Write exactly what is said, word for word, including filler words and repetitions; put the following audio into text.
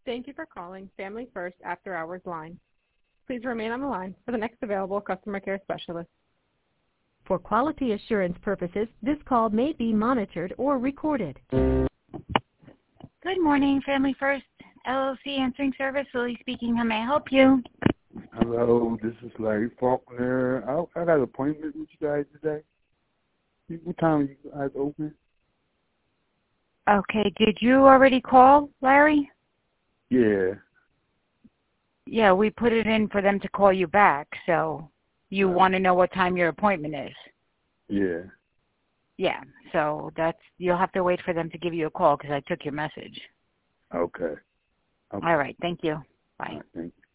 Thank you for calling Family First After Hours line. Please remain on the line for the next available customer care specialist. For quality assurance purposes, this call may be monitored or recorded. Good morning, Family First L L C Answering Service. Lily speaking. How may I help you? Hello, this is Larry Faulkner. I, I got an appointment with you guys today. What time are you guys open? Okay, did you already call, Larry? Yeah. Yeah, we put it in for them to call you back, so you Right. want to know what time your appointment is. Yeah. Yeah, so that's you'll have to wait for them to give you a call because I took your message. Okay. okay. All right, thank you. Bye. All right, thank you.